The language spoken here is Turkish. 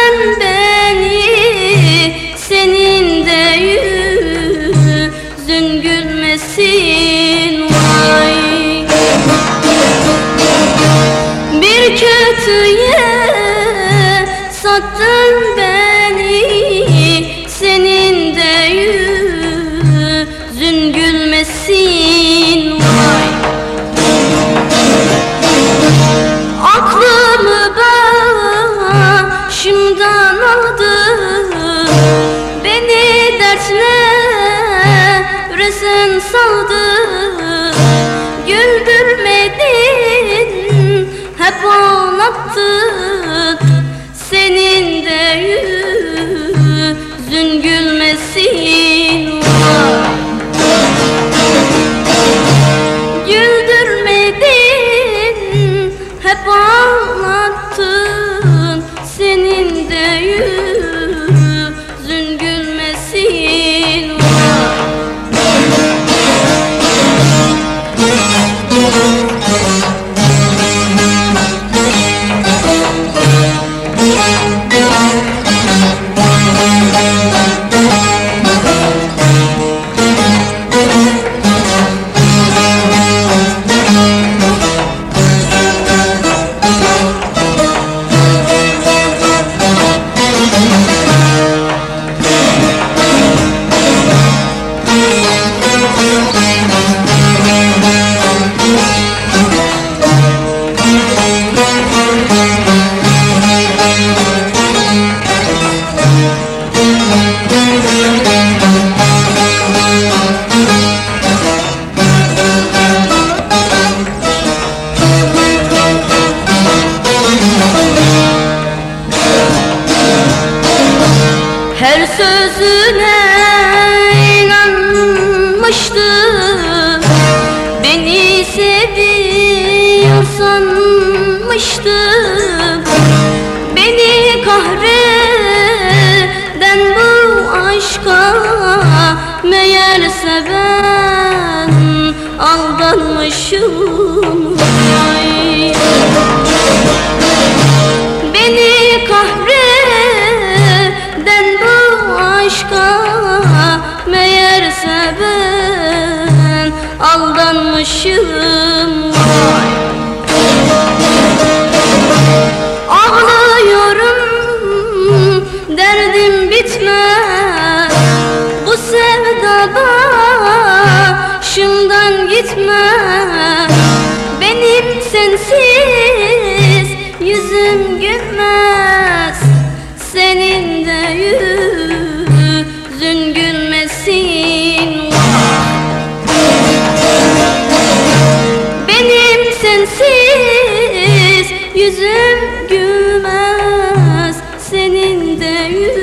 sattın beni, senin de yüzün gülmesin vay. Bir kötüye sattın beni, senin de yüzün gülmesin vay. Aklımı başımdan aldı, beni dertlere sen saldı. Güldürmedin, hep ağlattın, senin de yüzün gülmesin vay. Güldürmedin, hep ağlattın, senin de yüzün gülmesin vay. Her sözüne inanmıştım, beni seviyor sanmıştım. Beni kahreden bu aşka meğerse ben aldanmışım vay. Beni kahreden bu aşka meğerse ben aldanmışım vay. Ağlıyorum, derdim bitmez, bu sevda başımdan gitmez. Benim sensiz yüzüm gülmez, senin de yüzün gülmesin vay. Benim sensiz yüzüm gülmez, senin de yüzün